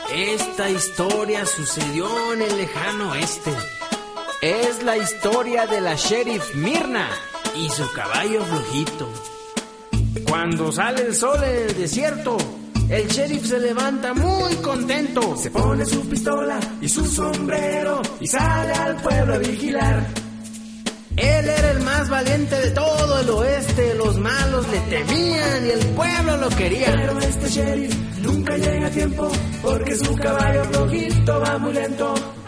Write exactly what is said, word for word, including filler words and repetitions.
Esta historia sucedió en el lejano oeste. Es la historia de la sheriff Myrna y su caballo flojito. Cuando sale el sol en el desierto, el sheriff se levanta muy contento. Se pone su pistola y su sombrero y sale al pueblo a vigilar. Él era el más valiente de todo el oeste. Los malos le temían y el pueblo lo quería. Pero este sheriff nunca llega a tiempo porque su caballo flojito va muy lento.